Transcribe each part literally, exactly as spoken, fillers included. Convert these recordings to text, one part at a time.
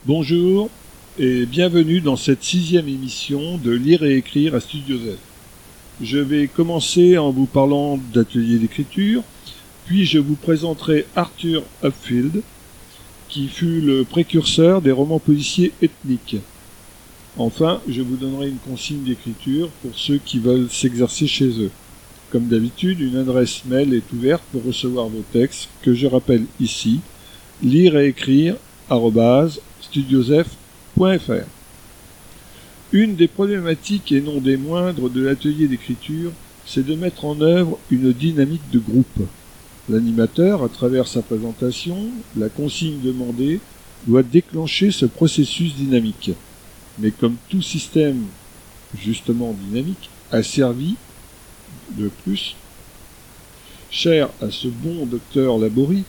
Bonjour et bienvenue dans cette sixième émission de Lire et écrire à Studio Z. Je vais commencer en vous parlant d'atelier d'écriture, puis je vous présenterai Arthur Upfield, qui fut le précurseur des romans policiers ethniques. Enfin, je vous donnerai une consigne d'écriture pour ceux qui veulent s'exercer chez eux. Comme d'habitude, une adresse mail est ouverte pour recevoir vos textes, que je rappelle ici, lire et écrire arobase studiosf point f r. Une des problématiques et non des moindres de l'atelier d'écriture, c'est de mettre en œuvre une dynamique de groupe. L'animateur, à travers sa présentation, la consigne demandée, doit déclencher ce processus dynamique. Mais comme tout système, justement dynamique, asservi, de plus, cher à ce bon docteur Laborie,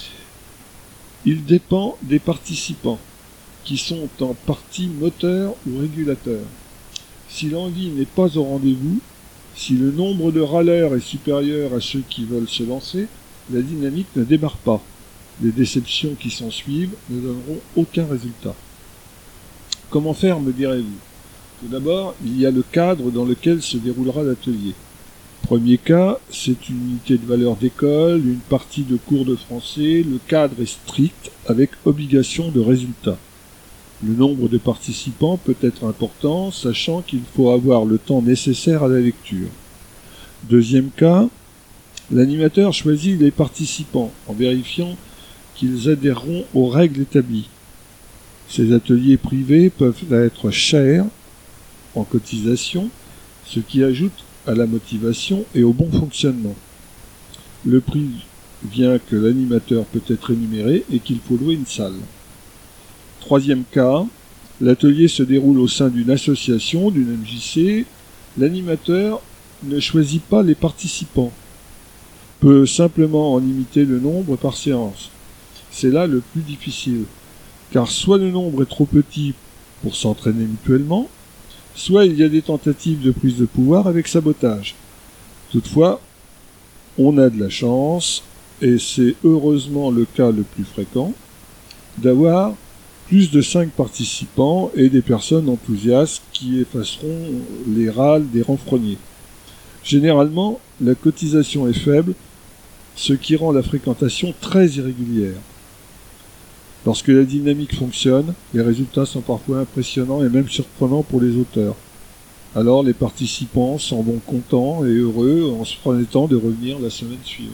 il dépend des participants, qui sont en partie moteurs ou régulateurs. Si l'envie n'est pas au rendez-vous, si le nombre de râleurs est supérieur à ceux qui veulent se lancer, la dynamique ne démarre pas. Les déceptions qui s'en suivent ne donneront aucun résultat. Comment faire, me direz-vous? Tout d'abord, il y a le cadre dans lequel se déroulera l'atelier. Premier cas, c'est une unité de valeur d'école, une partie de cours de français, le cadre est strict avec obligation de résultat. Le nombre de participants peut être important, sachant qu'il faut avoir le temps nécessaire à la lecture. Deuxième cas, l'animateur choisit les participants en vérifiant qu'ils adhéreront aux règles établies. Ces ateliers privés peuvent être chers en cotisation, ce qui ajoute à la motivation et au bon fonctionnement. Le prix vient que l'animateur peut être rémunéré et qu'il faut louer une salle. Troisième cas, l'atelier se déroule au sein d'une association, d'une M J C. L'animateur ne choisit pas les participants, peut simplement en limiter le nombre par séance. C'est là le plus difficile, car soit le nombre est trop petit pour s'entraîner mutuellement, soit il y a des tentatives de prise de pouvoir avec sabotage. Toutefois, on a de la chance, et c'est heureusement le cas le plus fréquent, d'avoir plus de cinq participants et des personnes enthousiastes qui effaceront les râles des renfrognés. Généralement, la cotisation est faible, ce qui rend la fréquentation très irrégulière. Lorsque la dynamique fonctionne, les résultats sont parfois impressionnants et même surprenants pour les auteurs. Alors les participants s'en vont contents et heureux en se promettant de revenir la semaine suivante.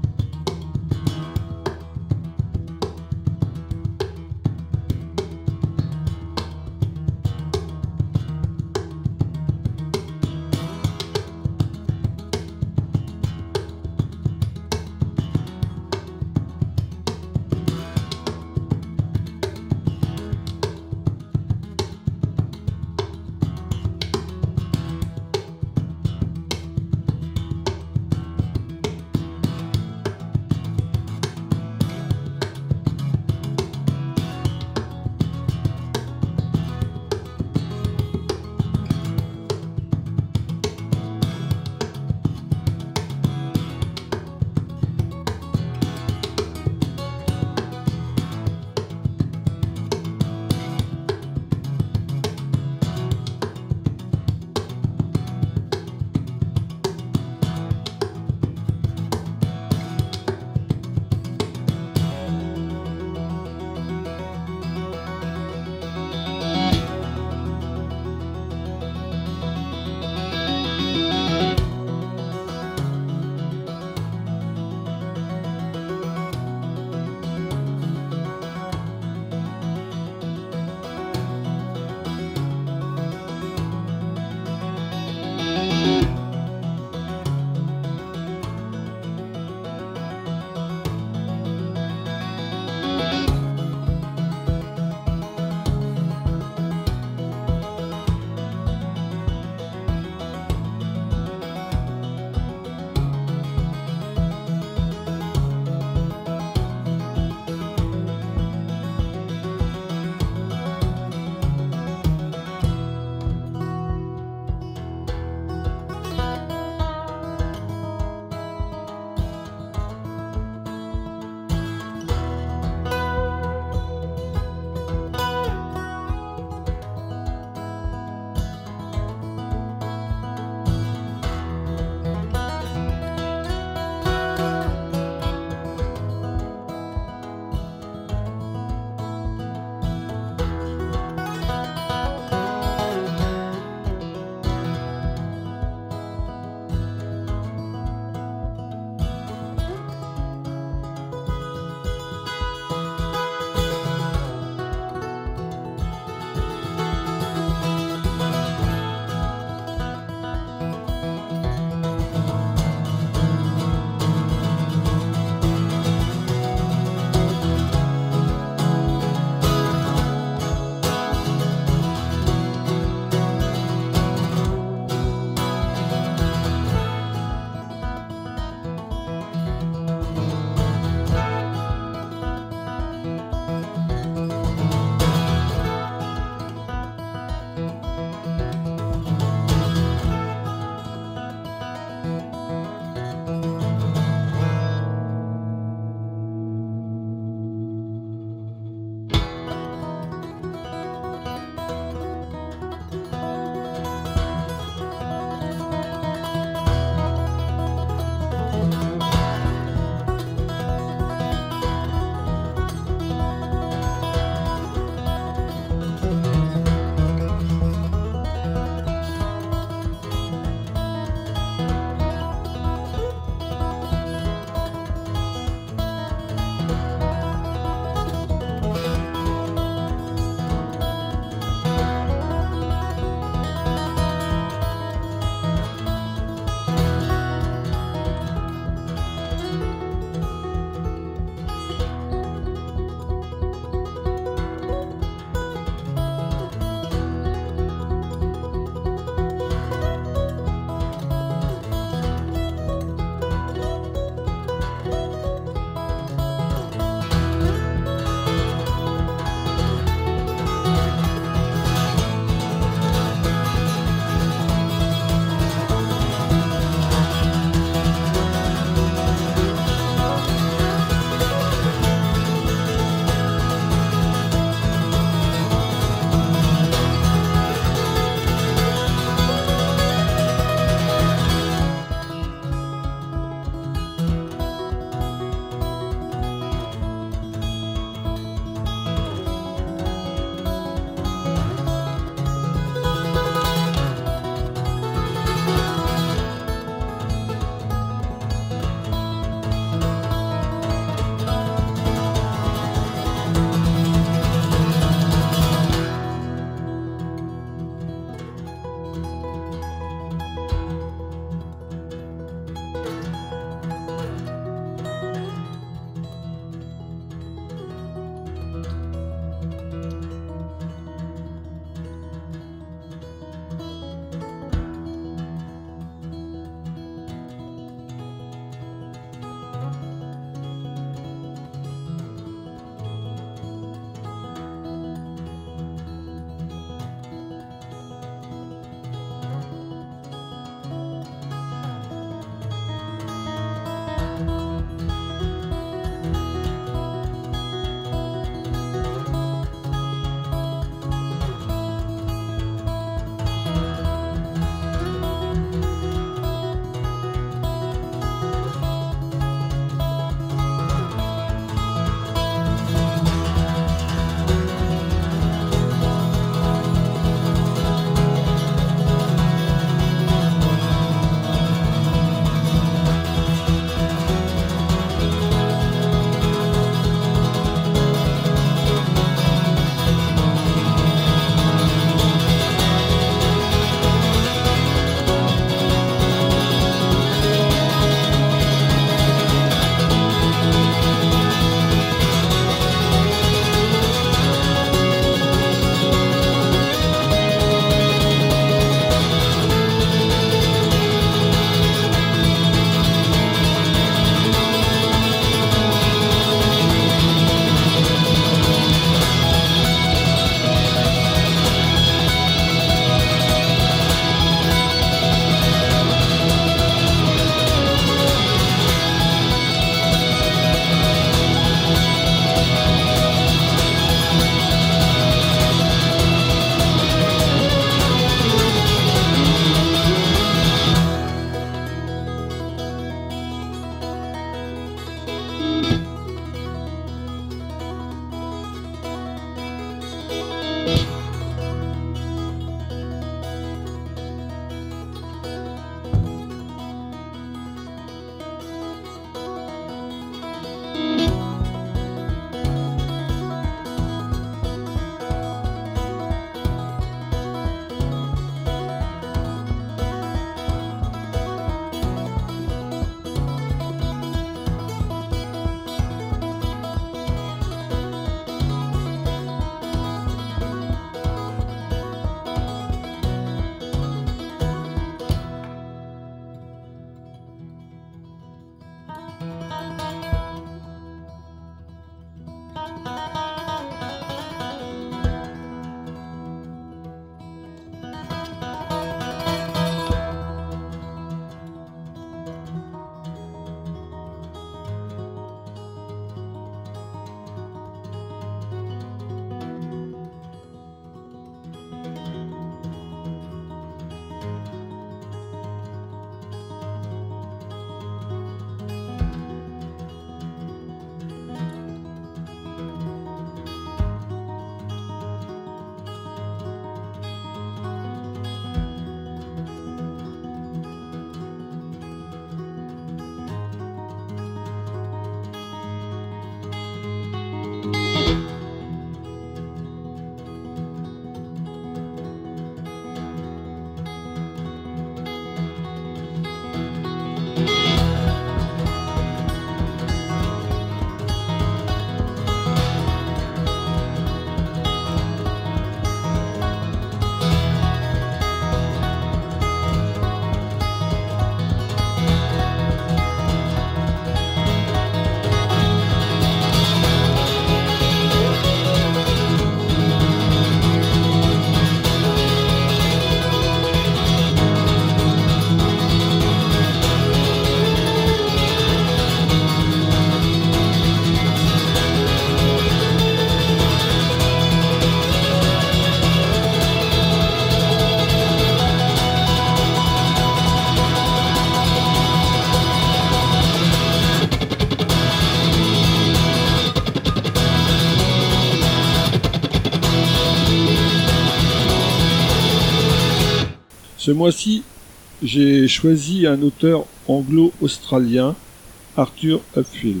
Ce mois-ci, j'ai choisi un auteur anglo-australien, Arthur Upfield.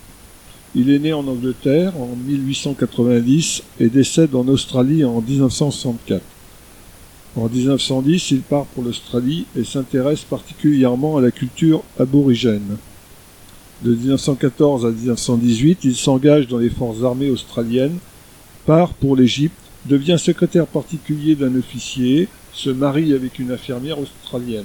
Il est né en Angleterre en mille huit cent quatre-vingt-dix et décède en Australie en dix-neuf cent soixante-quatre. En dix-neuf cent dix, il part pour l'Australie et s'intéresse particulièrement à la culture aborigène. De dix-neuf cent quatorze à dix-neuf cent dix-huit, il s'engage dans les forces armées australiennes, part pour l'Égypte, devient secrétaire particulier d'un officier, se marie avec une infirmière australienne.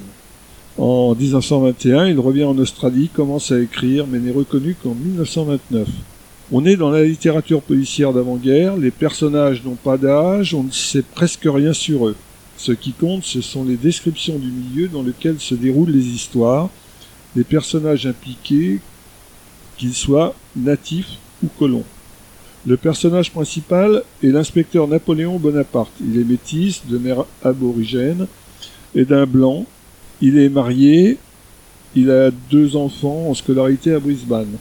En dix-neuf cent vingt et un, il revient en Australie, commence à écrire, mais n'est reconnu qu'en mille neuf cent vingt-neuf. On est dans la littérature policière d'avant-guerre, les personnages n'ont pas d'âge, on ne sait presque rien sur eux. Ce qui compte, ce sont les descriptions du milieu dans lequel se déroulent les histoires, les personnages impliqués, qu'ils soient natifs ou colons. Le personnage principal est l'inspecteur Napoléon Bonaparte. Il est métis, de mère aborigène et d'un blanc. Il est marié, il a deux enfants en scolarité à Brisbane.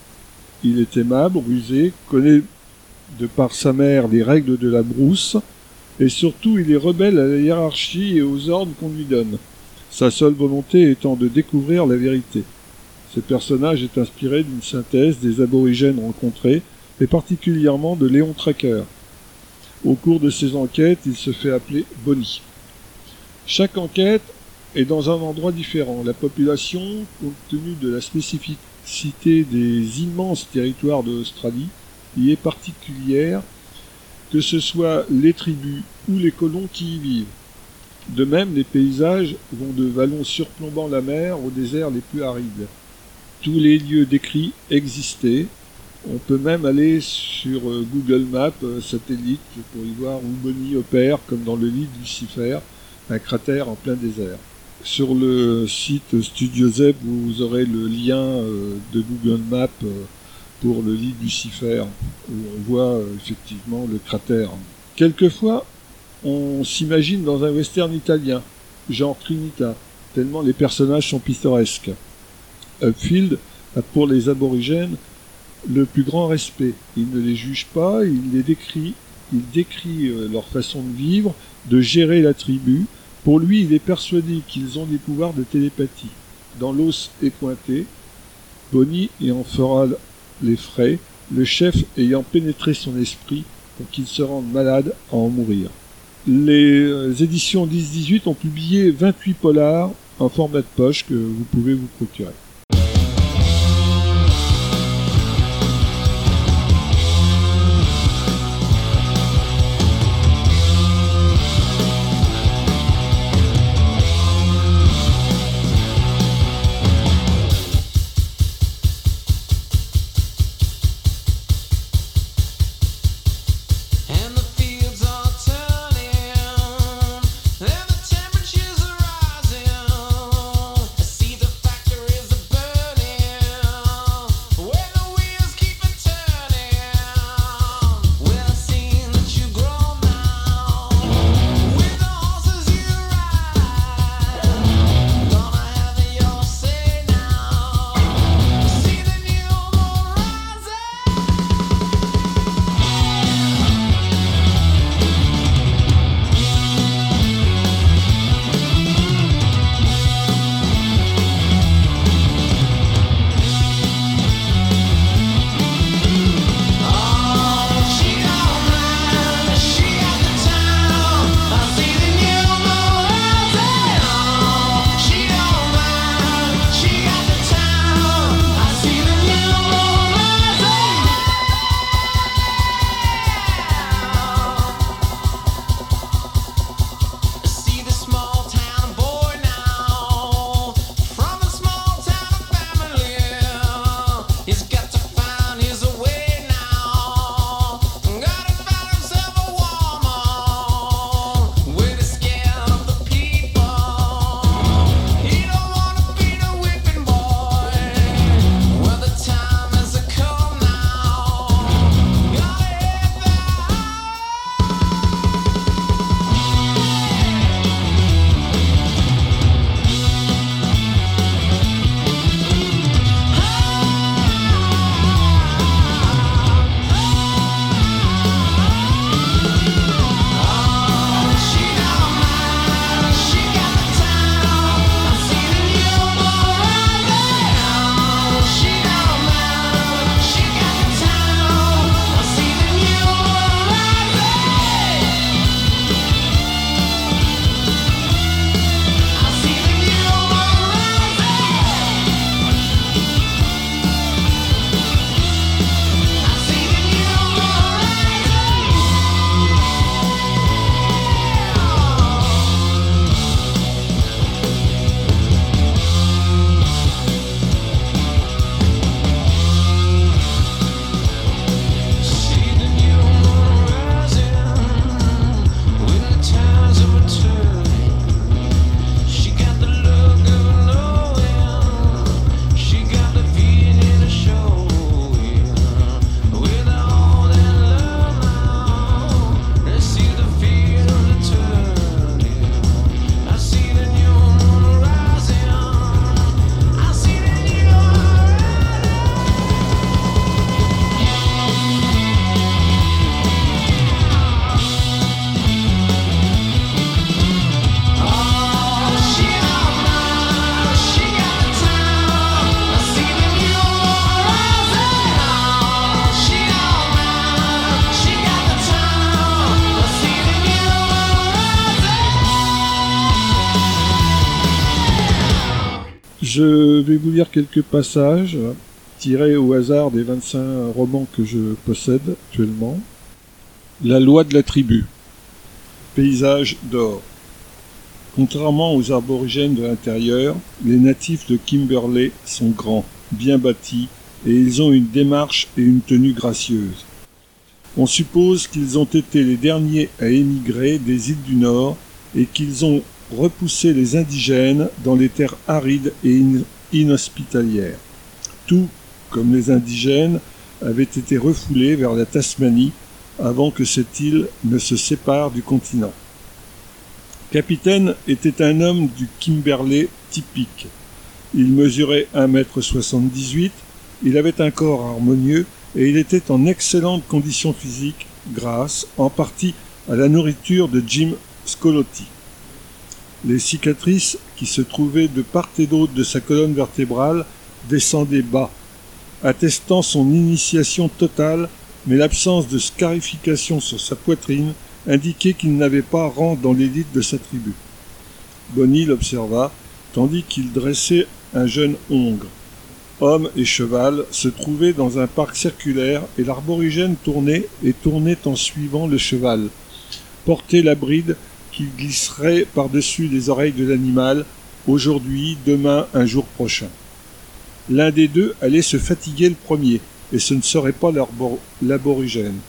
Il est aimable, rusé, connaît de par sa mère les règles de la brousse, et surtout il est rebelle à la hiérarchie et aux ordres qu'on lui donne, sa seule volonté étant de découvrir la vérité. Ce personnage est inspiré d'une synthèse des aborigènes rencontrés, et particulièrement de Léon Tracker. Au cours de ses enquêtes, il se fait appeler Bonnie. Chaque enquête est dans un endroit différent. La population, compte tenu de la spécificité des immenses territoires de l'Australie, y est particulière, que ce soit les tribus ou les colons qui y vivent. De même, les paysages vont de vallons surplombant la mer aux déserts les plus arides. Tous les lieux décrits existaient. On peut même aller sur Google Maps satellite pour y voir où Bonnie opère, comme dans le lit de Lucifer, un cratère en plein désert. Sur le site Studio Z, vous aurez le lien de Google Maps pour le lit de Lucifer, où on voit effectivement le cratère. Quelquefois, on s'imagine dans un western italien, genre Trinita, tellement les personnages sont pittoresques. Upfield a pour les aborigènes le plus grand respect. Il ne les juge pas, il les décrit, il décrit leur façon de vivre, de gérer la tribu. Pour lui, il est persuadé qu'ils ont des pouvoirs de télépathie. Dans l'os épointé, Bonnie y en fera les frais, le chef ayant pénétré son esprit pour qu'il se rende malade à en mourir. Les éditions dix dix-huit ont publié vingt-huit polars en format de poche que vous pouvez vous procurer. And the temperatures are rising. I see the factories Je vais vous lire quelques passages tirés au hasard des vingt-cinq romans que je possède actuellement. La loi de la tribu. Paysage d'or. Contrairement aux aborigènes de l'intérieur, les natifs de Kimberley sont grands, bien bâtis, et ils ont une démarche et une tenue gracieuse. On suppose qu'ils ont été les derniers à émigrer des îles du Nord et qu'ils ont repoussé les indigènes dans les terres arides et inhospitalières. Tout, comme les indigènes, avaient été refoulés vers la Tasmanie avant que cette île ne se sépare du continent. Capitaine était un homme du Kimberley typique. Il mesurait un mètre soixante-dix-huit, il avait un corps harmonieux et il était en excellente condition physique grâce, en partie, à la nourriture de Jim Scoloty. Les cicatrices qui se trouvaient de part et d'autre de sa colonne vertébrale descendaient bas, attestant son initiation totale, mais l'absence de scarification sur sa poitrine indiquait qu'il n'avait pas rang dans l'élite de sa tribu. Bonnie l'observa, tandis qu'il dressait un jeune hongre. Homme et cheval se trouvaient dans un parc circulaire et l'aborigène tournait et tournait en suivant le cheval, portait la bride qu'il glisserait par-dessus les oreilles de l'animal, aujourd'hui, demain, un jour prochain. L'un des deux allait se fatiguer le premier, et ce ne serait pas l'aborigène.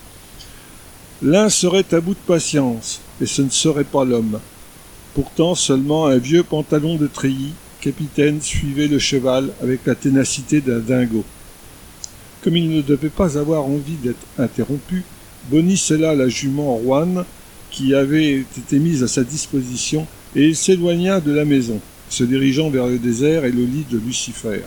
L'un serait à bout de patience, et ce ne serait pas l'homme. Pourtant, seulement un vieux pantalon de treillis, capitaine, suivait le cheval avec la ténacité d'un dingo. Comme il ne devait pas avoir envie d'être interrompu, Bonnie sella la jument Juan, qui avait été mise à sa disposition, et il s'éloigna de la maison, se dirigeant vers le désert et le lit de Lucifer.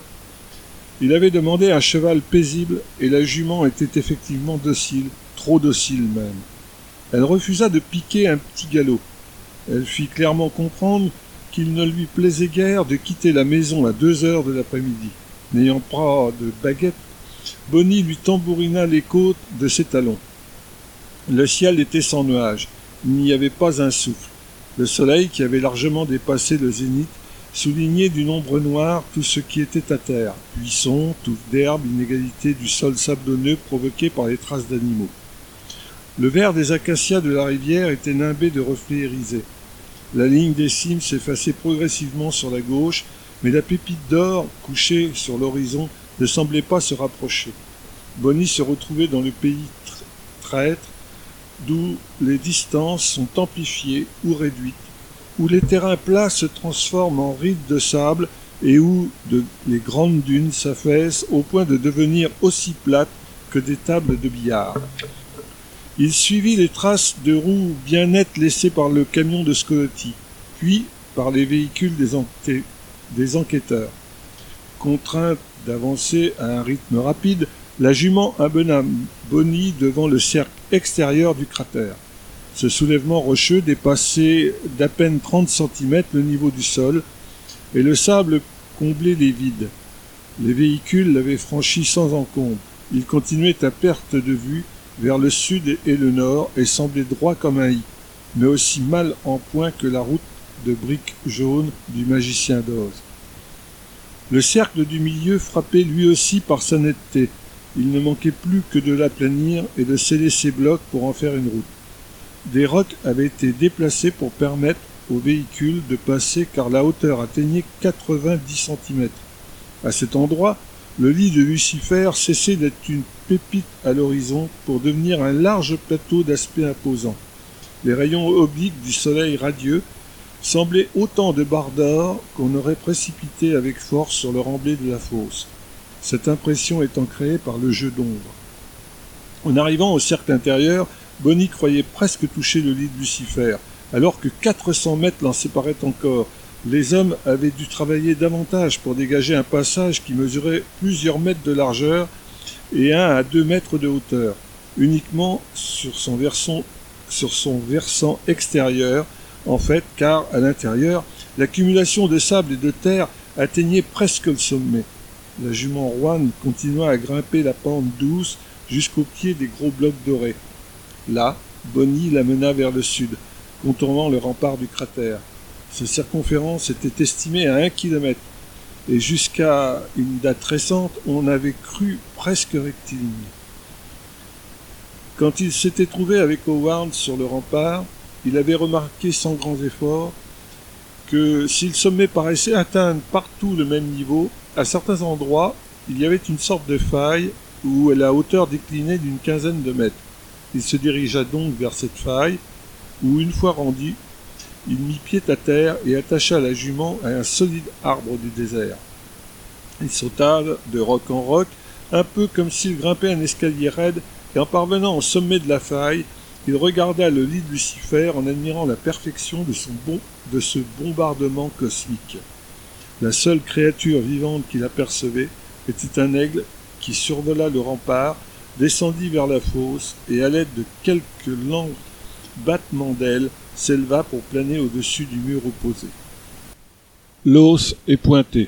Il avait demandé un cheval paisible, et la jument était effectivement docile, trop docile même. Elle refusa de piquer un petit galop. Elle fit clairement comprendre qu'il ne lui plaisait guère de quitter la maison à deux heures de l'après-midi. N'ayant pas de baguette, Bonnie lui tambourina les côtes de ses talons. Le ciel était sans nuages. Il n'y avait pas un souffle. Le soleil, qui avait largement dépassé le zénith, soulignait d'une ombre noire tout ce qui était à terre, buissons, touffes d'herbe, inégalité du sol sablonneux provoquée par les traces d'animaux. Le vert des acacias de la rivière était nimbé de reflets irisés. La ligne des cimes s'effaçait progressivement sur la gauche, mais la pépite d'or, couchée sur l'horizon, ne semblait pas se rapprocher. Bonnie se retrouvait dans le pays traître, d'où les distances sont amplifiées ou réduites, où les terrains plats se transforment en rides de sable et où de, les grandes dunes s'affaissent au point de devenir aussi plates que des tables de billard. Il suivit les traces de roues bien nettes laissées par le camion de Scoloty, puis par les véhicules des, enquê- des enquêteurs. Contrainte d'avancer à un rythme rapide, la jument abandonna Bonnie devant le cercle extérieur du cratère. Ce soulèvement rocheux dépassait d'à peine trente centimètres le niveau du sol, et le sable comblait les vides. Les véhicules l'avaient franchi sans encombre. Ils continuaient à perte de vue vers le sud et le nord et semblaient droits comme un i, mais aussi mal en point que la route de briques jaunes du magicien d'Oz. Le cercle du milieu frappait lui aussi par sa netteté. Il ne manquait plus que de l'aplanir et de sceller ses blocs pour en faire une route. Des rocs avaient été déplacés pour permettre aux véhicules de passer car la hauteur atteignait quatre-vingt-dix centimètres. À cet endroit, le lit de Lucifer cessait d'être une pépite à l'horizon pour devenir un large plateau d'aspect imposant. Les rayons obliques du soleil radieux semblaient autant de barres d'or qu'on aurait précipité avec force sur le remblai de la fosse, cette impression étant créée par le jeu d'ombre. En arrivant au cercle intérieur, Bonnie croyait presque toucher le lit de Lucifer, alors que quatre cents mètres l'en séparaient encore. Les hommes avaient dû travailler davantage pour dégager un passage qui mesurait plusieurs mètres de largeur et un à deux mètres de hauteur, uniquement sur son versant, sur son versant extérieur, en fait, car à l'intérieur, l'accumulation de sable et de terre atteignait presque le sommet. La jument Juan continua à grimper la pente douce jusqu'au pied des gros blocs dorés. Là, Bonnie la mena vers le sud, contournant le rempart du cratère. Sa circonférence était estimée à un kilomètre. et jusqu'à une date récente, on avait cru presque rectiligne. Quand il s'était trouvé avec Howard sur le rempart, il avait remarqué sans grands efforts que si le sommet paraissait atteindre partout le même niveau, à certains endroits, il y avait une sorte de faille où la hauteur déclinait d'une quinzaine de mètres. Il se dirigea donc vers cette faille, où une fois rendu, il mit pied à terre et attacha la jument à un solide arbre du désert. Il sauta de roc en roc, un peu comme s'il grimpait un escalier raide, et en parvenant au sommet de la faille, il regarda le lit de Lucifer en admirant la perfection de, son bon, de ce bombardement cosmique. La seule créature vivante qu'il apercevait était un aigle qui survola le rempart, descendit vers la fosse et à l'aide de quelques lents battements d'ailes s'éleva pour planer au-dessus du mur opposé. L'os est pointé.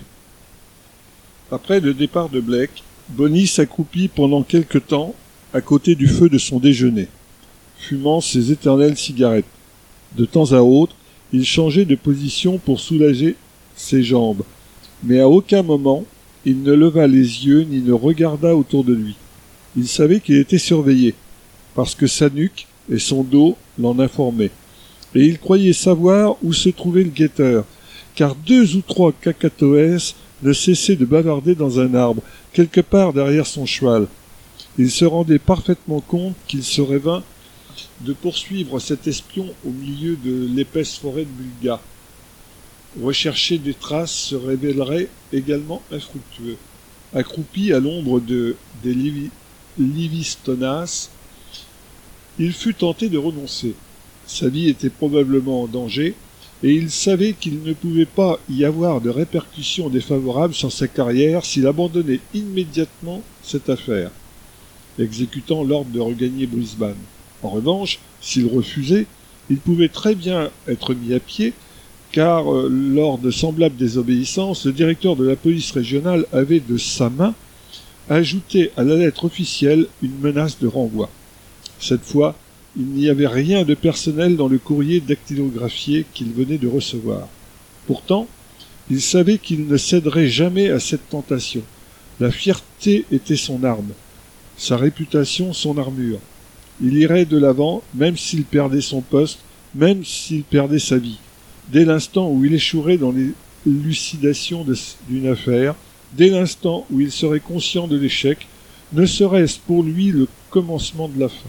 Après le départ de Blake, Bonnie s'accroupit pendant quelque temps à côté du feu de son déjeuner, fumant ses éternelles cigarettes. De temps à autre, il changeait de position pour soulager ses jambes, mais à aucun moment il ne leva les yeux ni ne regarda autour de lui. Il savait qu'il était surveillé, parce que sa nuque et son dos l'en informaient, et il croyait savoir où se trouvait le guetteur, car deux ou trois cacatoès ne cessaient de bavarder dans un arbre, quelque part derrière son cheval. Il se rendait parfaitement compte qu'il serait vain de poursuivre cet espion au milieu de l'épaisse forêt de Bulga. Rechercher des traces se révélerait également infructueux. Accroupi à l'ombre de, des Livi, Livistonas, il fut tenté de renoncer. Sa vie était probablement en danger, et il savait qu'il ne pouvait pas y avoir de répercussions défavorables sur sa carrière s'il abandonnait immédiatement cette affaire, exécutant l'ordre de regagner Brisbane. En revanche, s'il refusait, il pouvait très bien être mis à pied, car euh, lors de semblables désobéissances, le directeur de la police régionale avait de sa main ajouté à la lettre officielle une menace de renvoi. Cette fois, il n'y avait rien de personnel dans le courrier dactylographié qu'il venait de recevoir. Pourtant, il savait qu'il ne céderait jamais à cette tentation. La fierté était son arme, sa réputation son armure. Il irait de l'avant, même s'il perdait son poste, même s'il perdait sa vie. Dès l'instant où il échouerait dans l'élucidation d'une affaire, dès l'instant où il serait conscient de l'échec, ne serait-ce pour lui le commencement de la fin.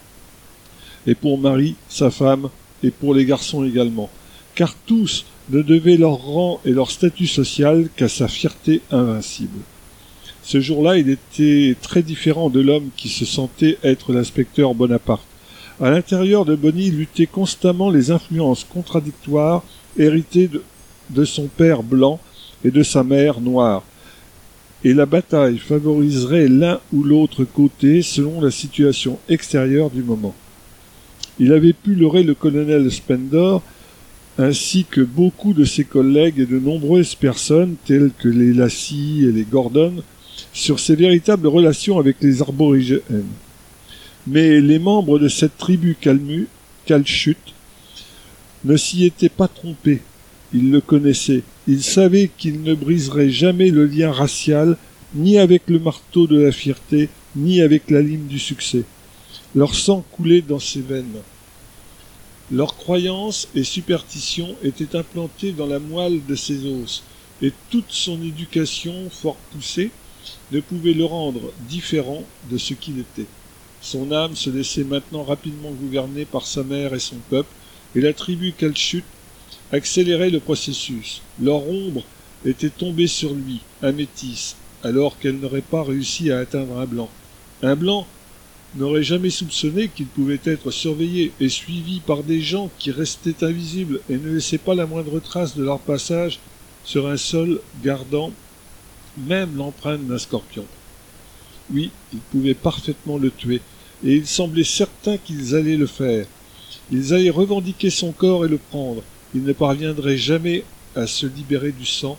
Et pour Marie, sa femme, et pour les garçons également, car tous ne devaient leur rang et leur statut social qu'à sa fierté invincible. Ce jour-là, il était très différent de l'homme qui se sentait être l'inspecteur Bonaparte. À l'intérieur de Bonnie luttaient constamment les influences contradictoires héritées de, de son père blanc et de sa mère noire. Et la bataille favoriserait l'un ou l'autre côté selon la situation extérieure du moment. Il avait pu leurrer le colonel Spendor, ainsi que beaucoup de ses collègues et de nombreuses personnes, telles que les Lassie et les Gordon, sur ses véritables relations avec les aborigènes. Mais les membres de cette tribu calmu, calchute ne s'y étaient pas trompés. Ils le connaissaient. Ils savaient qu'ils ne briseraient jamais le lien racial, ni avec le marteau de la fierté, ni avec la lime du succès. Leur sang coulait dans ses veines. Leurs croyances et superstitions étaient implantées dans la moelle de ses os, et toute son éducation fort poussée ne pouvait le rendre différent de ce qu'il était. Son âme se laissait maintenant rapidement gouverner par sa mère et son peuple, et la tribu calchute accélérait le processus. Leur ombre était tombée sur lui, un métis, alors qu'elle n'aurait pas réussi à atteindre un blanc. Un blanc n'aurait jamais soupçonné qu'il pouvait être surveillé et suivi par des gens qui restaient invisibles et ne laissaient pas la moindre trace de leur passage sur un sol gardant même l'empreinte d'un scorpion. Oui, ils pouvaient parfaitement le tuer, et il semblait certain qu'ils allaient le faire. Ils allaient revendiquer son corps et le prendre. Ils ne parviendraient jamais à se libérer du sang,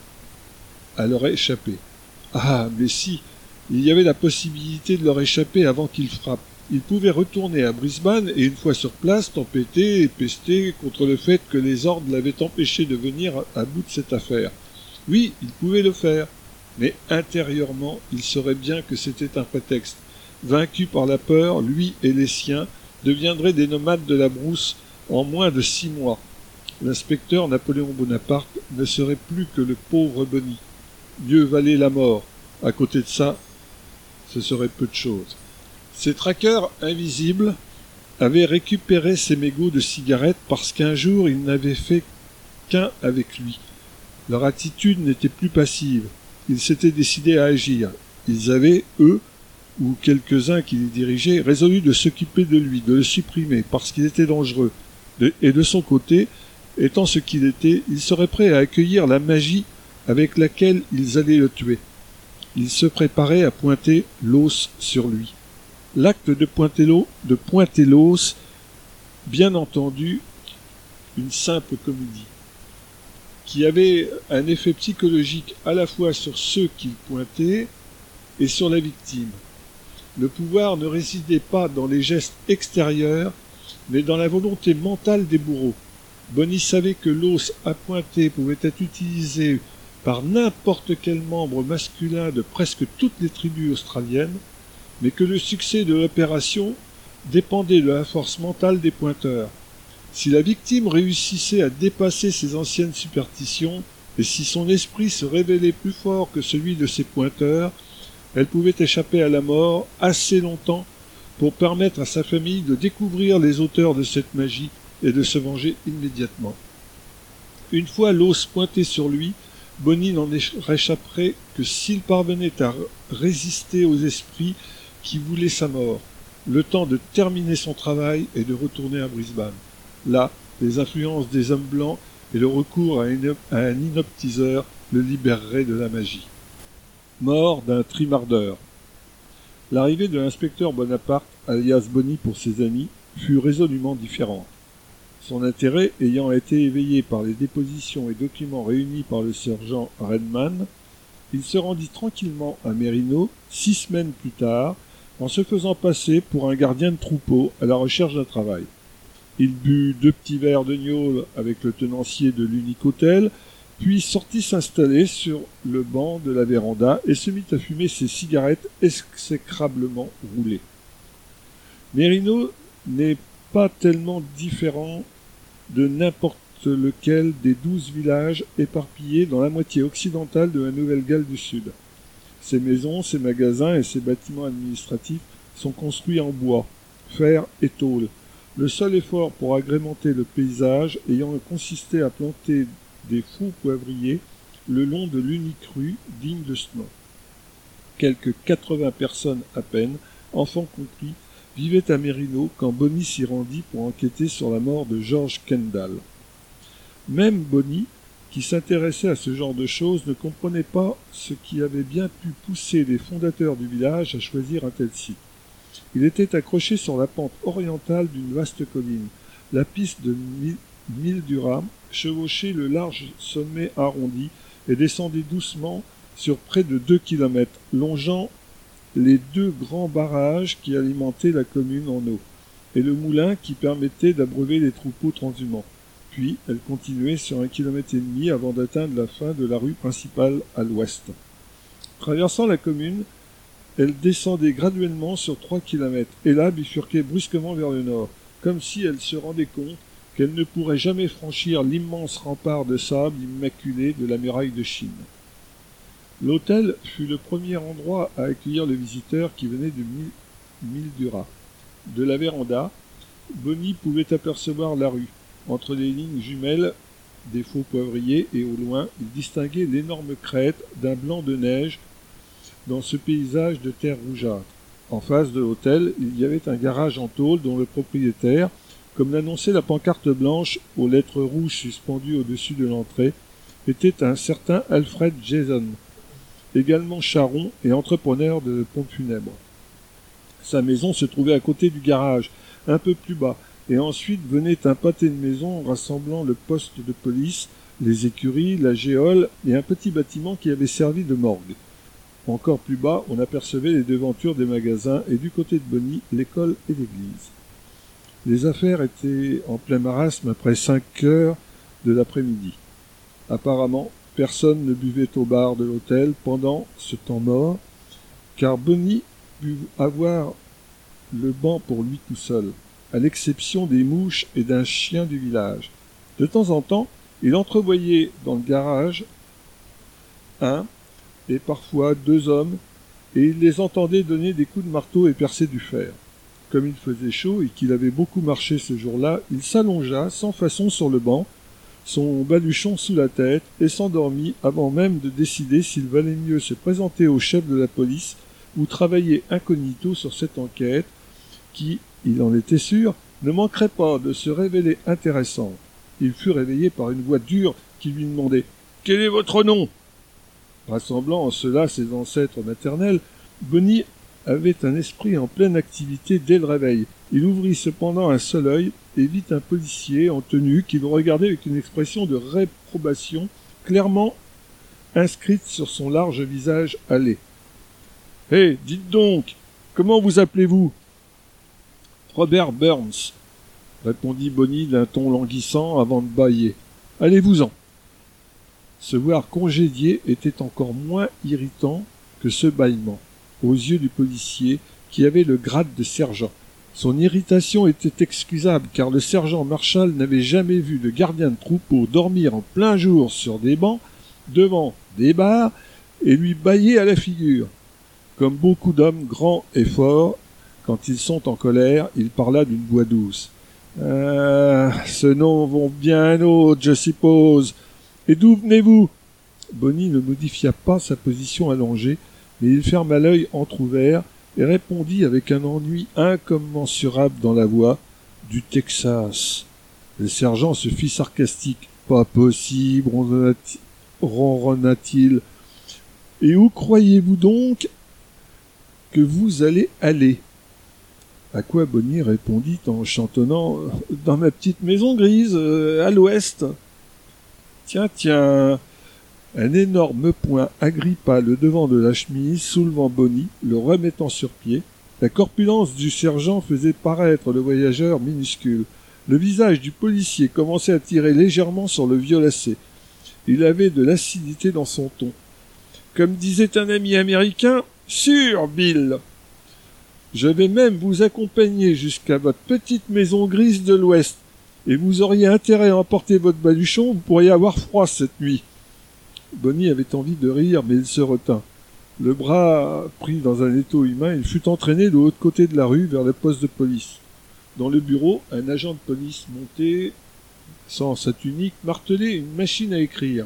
à leur échapper. Ah, mais si, il y avait la possibilité de leur échapper avant qu'ils frappent. Ils pouvaient retourner à Brisbane et, une fois sur place, tempêter et pester contre le fait que les ordres l'avaient empêché de venir à bout de cette affaire. Oui, il pouvait le faire, mais intérieurement, il saurait bien que c'était un prétexte. Vaincu par la peur, lui et les siens deviendraient des nomades de la brousse en moins de six mois. L'inspecteur Napoléon Bonaparte ne serait plus que le pauvre Bonnie. Mieux valait la mort. À côté de ça, ce serait peu de choses. Ces traqueurs invisibles avaient récupéré ses mégots de cigarettes parce qu'un jour ils n'avaient fait qu'un avec lui. Leur attitude n'était plus passive. Ils s'étaient décidés à agir. Ils avaient, eux, ou quelques-uns qui les dirigeaient, résolu de s'occuper de lui, de le supprimer, parce qu'il était dangereux. De, et de son côté, étant ce qu'il était, il serait prêt à accueillir la magie avec laquelle ils allaient le tuer. Il se préparait à pointer l'os sur lui. L'acte de pointer l'os, de pointer l'os, bien entendu, une simple comédie, qui avait un effet psychologique à la fois sur ceux qu'il pointait et sur la victime. Le pouvoir ne résidait pas dans les gestes extérieurs, mais dans la volonté mentale des bourreaux. Bonnie savait que l'os à pointer pouvait être utilisé par n'importe quel membre masculin de presque toutes les tribus australiennes, mais que le succès de l'opération dépendait de la force mentale des pointeurs. Si la victime réussissait à dépasser ses anciennes superstitions, et si son esprit se révélait plus fort que celui de ses pointeurs, elle pouvait échapper à la mort assez longtemps pour permettre à sa famille de découvrir les auteurs de cette magie et de se venger immédiatement. Une fois l'os pointé sur lui, Bonnie n'en réchapperait que s'il parvenait à résister aux esprits qui voulaient sa mort, le temps de terminer son travail et de retourner à Brisbane. Là, les influences des hommes blancs et le recours à, une, à un inoptiseur le libéreraient de la magie. Mort d'un trimardeur. L'arrivée de l'inspecteur Bonaparte, alias Bonnie pour ses amis, fut résolument différente. Son intérêt ayant été éveillé par les dépositions et documents réunis par le sergent Redman, il se rendit tranquillement à Merino six semaines plus tard, en se faisant passer pour un gardien de troupeau à la recherche d'un travail. Il but deux petits verres de gnôle avec le tenancier de l'unique hôtel, puis sortit s'installer sur le banc de la véranda et se mit à fumer ses cigarettes exécrablement roulées. Merino n'est pas tellement différent de n'importe lequel des douze villages éparpillés dans la moitié occidentale de la Nouvelle-Galles du Sud. Ses maisons, ses magasins et ses bâtiments administratifs sont construits en bois, fer et tôle, le seul effort pour agrémenter le paysage ayant consisté à planter des faux poivriers le long de l'unique rue digne de ce nom. Quelques quatre-vingts personnes à peine, enfants compris, vivaient à Merino quand Bonnie s'y rendit pour enquêter sur la mort de George Kendall. Même Bonnie, qui s'intéressait à ce genre de choses, ne comprenait pas ce qui avait bien pu pousser les fondateurs du village à choisir un tel site. Il était accroché sur la pente orientale d'une vaste colline. La piste de Mildura chevauchait le large sommet arrondi et descendait doucement sur près de deux kilomètres, longeant les deux grands barrages qui alimentaient la commune en eau, et le moulin qui permettait d'abreuver les troupeaux transhumants. Puis elle continuait sur un kilomètre et demi avant d'atteindre la fin de la rue principale à l'ouest. Traversant la commune, elle descendait graduellement sur trois kilomètres, et là bifurquait brusquement vers le nord, comme si elle se rendait compte qu'elle ne pourrait jamais franchir l'immense rempart de sable immaculé de la muraille de Chine. L'hôtel fut le premier endroit à accueillir le visiteur qui venait de Mildura. De la véranda, Bonnie pouvait apercevoir la rue. Entre les lignes jumelles des faux poivriers et au loin, il distinguait l'énorme crête d'un blanc de neige dans ce paysage de terre rougeâtre. En face de l'hôtel, il y avait un garage en tôle dont le propriétaire, comme l'annonçait la pancarte blanche aux lettres rouges suspendues au-dessus de l'entrée, était un certain Alfred Jason, également charron et entrepreneur de pompes funèbres. Sa maison se trouvait à côté du garage, un peu plus bas, et ensuite venait un pâté de maisons rassemblant le poste de police, les écuries, la géole et un petit bâtiment qui avait servi de morgue. Encore plus bas, on apercevait les devantures des magasins et du côté de Bonnie, l'école et l'église. Les affaires étaient en plein marasme après cinq heures de l'après-midi. Apparemment, personne ne buvait au bar de l'hôtel pendant ce temps mort, car Bonnie put avoir le banc pour lui tout seul, à l'exception des mouches et d'un chien du village. De temps en temps, il entrevoyait dans le garage un et parfois deux hommes, et il les entendait donner des coups de marteau et percer du fer. Comme il faisait chaud et qu'il avait beaucoup marché ce jour-là, il s'allongea sans façon sur le banc, son baluchon sous la tête, et s'endormit avant même de décider s'il valait mieux se présenter au chef de la police ou travailler incognito sur cette enquête qui, il en était sûr, ne manquerait pas de se révéler intéressante. Il fut réveillé par une voix dure qui lui demandait « Quel est votre nom ?» Rassemblant en cela ses ancêtres maternels, Bonnie avait un esprit en pleine activité dès le réveil. Il ouvrit cependant un seul œil et vit un policier en tenue qui le regardait avec une expression de réprobation clairement inscrite sur son large visage hâlé. « Hé, hey, dites donc, comment vous appelez-vous ?»« Robert Burns, » répondit Bonnie d'un ton languissant avant de bâiller. « Allez-vous-en. » Se voir congédié était encore moins irritant que ce bâillement, aux yeux du policier qui avait le grade de sergent. Son irritation était excusable car le sergent Marshall n'avait jamais vu de gardien de troupeau dormir en plein jour sur des bancs, devant des bars, et lui bâiller à la figure. Comme beaucoup d'hommes grands et forts, quand ils sont en colère, il parla d'une voix douce. « Ah, ce nom vaut bien un autre, je suppose. Et d'où venez-vous » Bonnie ne modifia pas sa position allongée, mais il ferma l'œil entr'ouvert et répondit avec un ennui incommensurable dans la voix « Du Texas ». Le sergent se fit sarcastique. « Pas possible, ronronna-t-il. Et où croyez-vous donc que vous allez aller ?» À quoi Bonnie répondit en chantonnant « Dans ma petite maison grise, euh, à l'ouest. » Tiens, tiens. Un énorme poing agrippa le devant de la chemise, soulevant Bonnie, le remettant sur pied. La corpulence du sergent faisait paraître le voyageur minuscule. Le visage du policier commençait à tirer légèrement sur le violacé. Il avait de l'acidité dans son ton. Comme disait un ami américain, « Sûr, Bill !» Je vais même vous accompagner jusqu'à votre petite maison grise de l'Ouest, et vous auriez intérêt à emporter votre baluchon, vous pourriez avoir froid cette nuit. Bonnie avait envie de rire, mais il se retint. Le bras pris dans un étau humain, il fut entraîné de l'autre côté de la rue vers le poste de police. Dans le bureau, un agent de police monté, sans sa tunique, martelait une machine à écrire.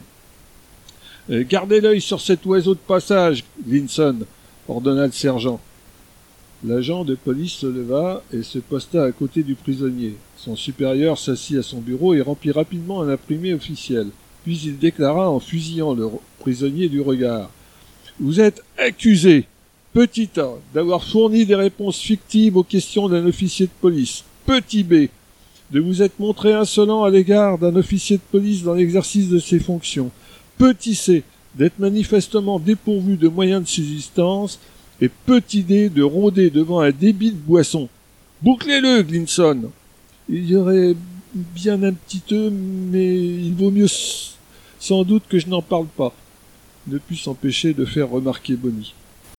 « Gardez l'œil sur cet oiseau de passage, Glinson !» ordonna le sergent. L'agent de police se leva et se posta à côté du prisonnier. Son supérieur s'assit à son bureau et remplit rapidement un imprimé officiel. Puis il déclara en fusillant le prisonnier du regard. « Vous êtes accusé, petit A, d'avoir fourni des réponses fictives aux questions d'un officier de police. Petit B, de vous être montré insolent à l'égard d'un officier de police dans l'exercice de ses fonctions. Petit C, d'être manifestement dépourvu de moyens de subsistance. Et petit D, de rôder devant un débit de boisson. Bouclez-le, Glinson. Il y aurait bien un petit E, mais il vaut mieux sans doute que je n'en parle pas. » Ne put s'empêcher de faire remarquer Bonnie.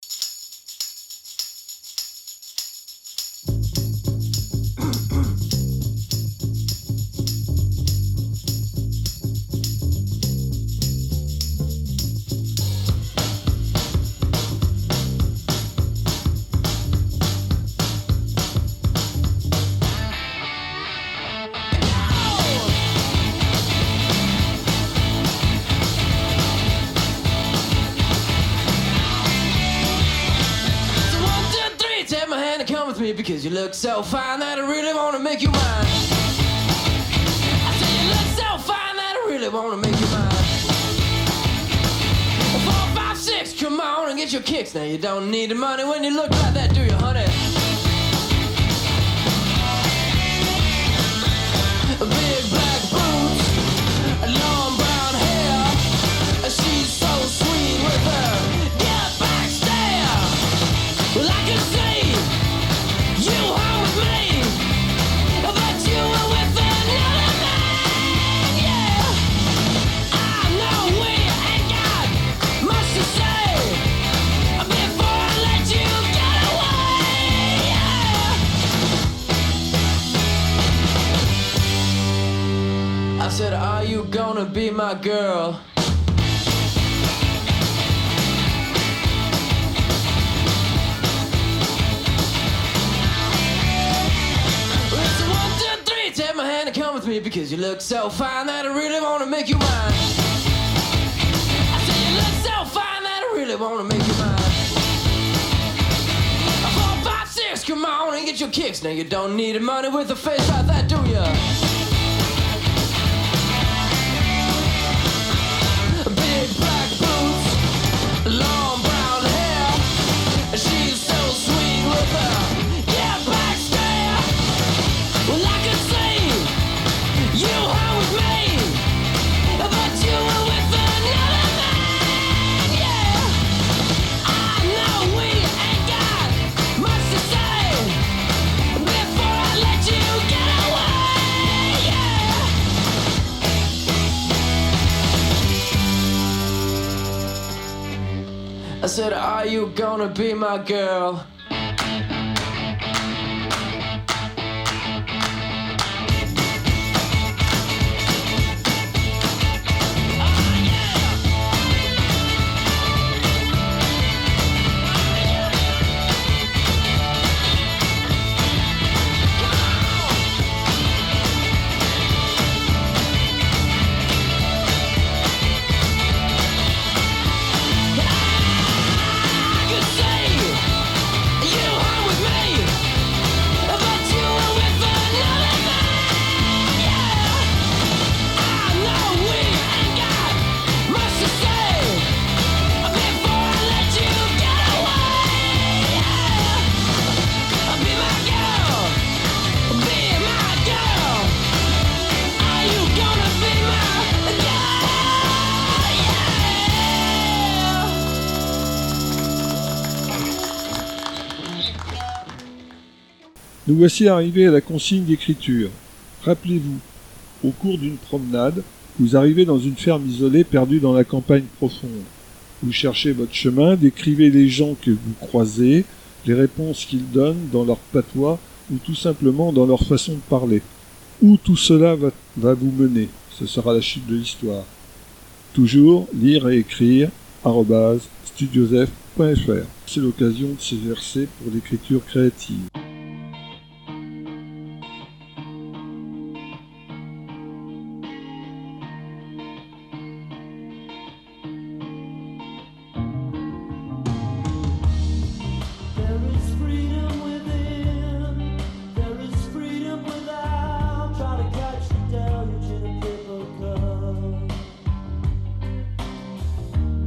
Because you look so fine that I really wanna make you mine. I say you look so fine that I really wanna make you mine. Four, five, six, come on and get your kicks. Now you don't need the money when you look like that, do you, honey? Big black boots, long brown hair. She's so sweet with her get back stare. Well, I can see you home with me, but you were with another man, yeah. I know we I said, are you gonna be my girl? Listen, one, two, three, take my hand and come with me, because you look so fine that I really wanna make you mine. I said you look so fine that I really wanna make you mine. Four, five, six, come on and get your kicks. Now you don't need money with a face like that, do ya? Big black boots, long brown hair. She's so sweet with her get back stare. Well, I could see you home with me, but you were with another man, yeah. I know we ain't got much to say before I let you get away, yeah. I said, are you gonna be my girl? Nous voici arrivés à la consigne d'écriture. Rappelez-vous, au cours d'une promenade, vous arrivez dans une ferme isolée perdue dans la campagne profonde. Vous cherchez votre chemin, décrivez les gens que vous croisez, les réponses qu'ils donnent dans leur patois ou tout simplement dans leur façon de parler. Où tout cela va, va vous mener, ce sera la chute de l'histoire. Toujours lire et écrire, arobase studiosf point f r. C'est l'occasion de s'exercer pour l'écriture créative.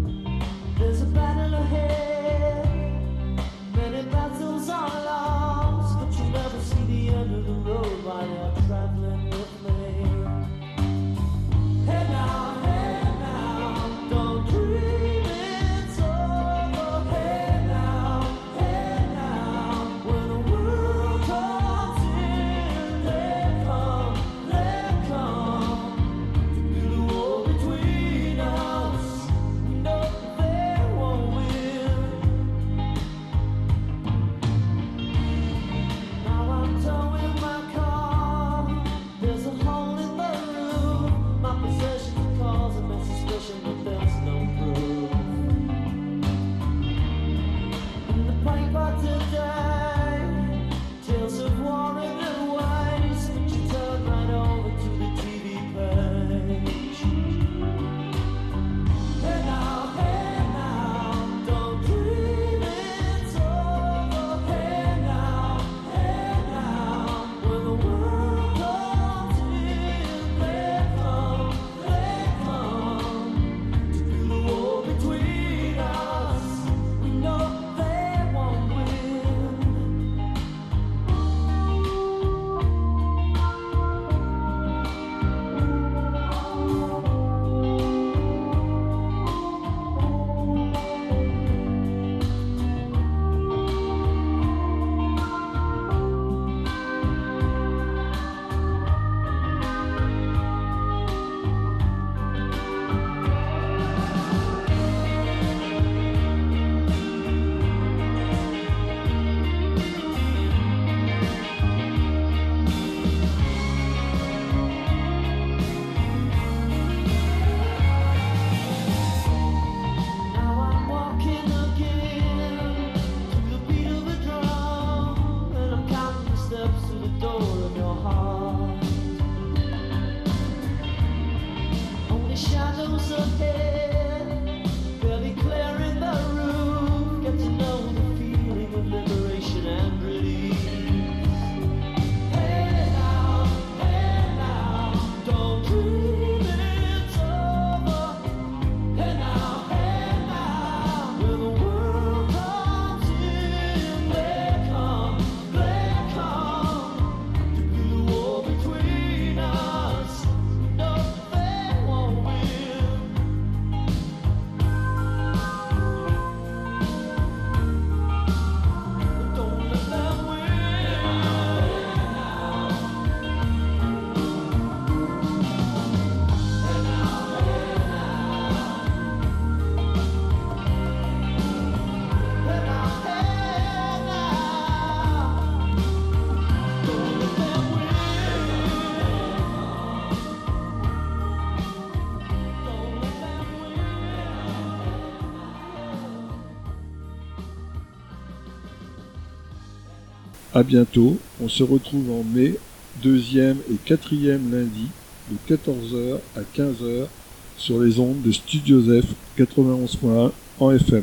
There's a battle ahead, many battles are lost. À bientôt, on se retrouve en mai, deuxième et quatrième lundi, de quatorze heures à quinze heures, sur les ondes de Studio Zef quatre-vingt-onze point un en F M.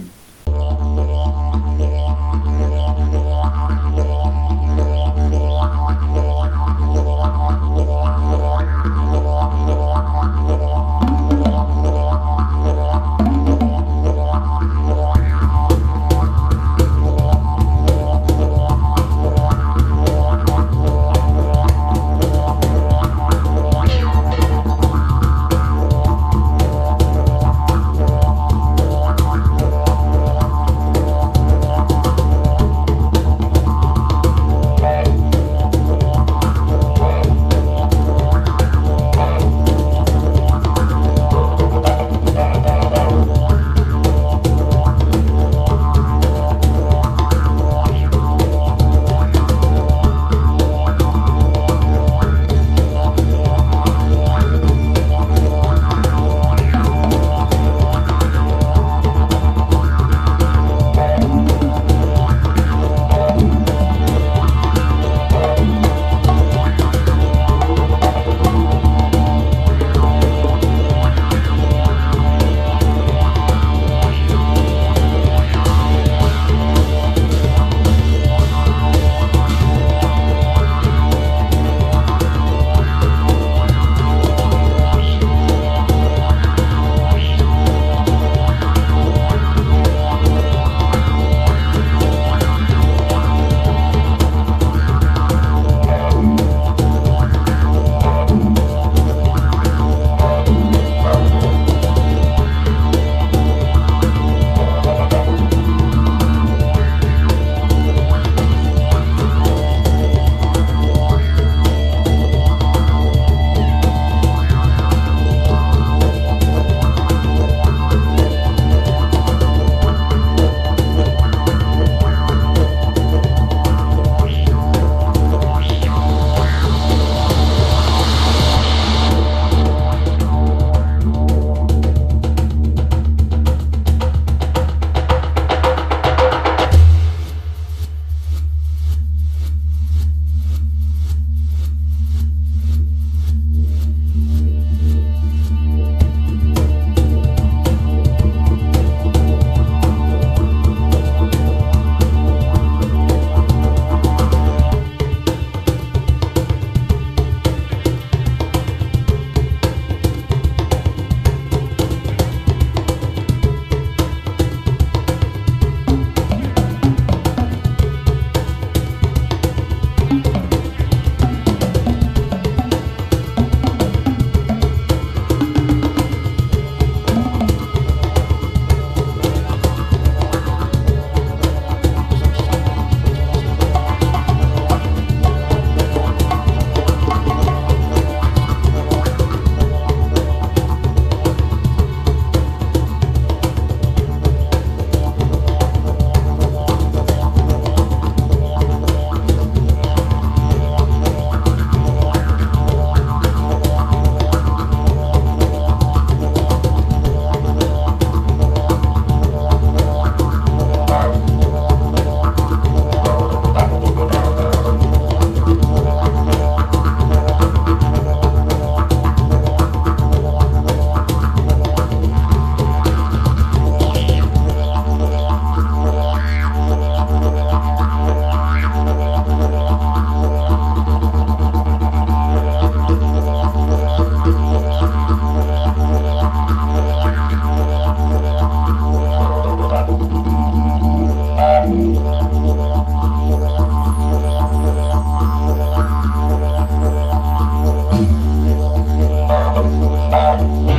Thank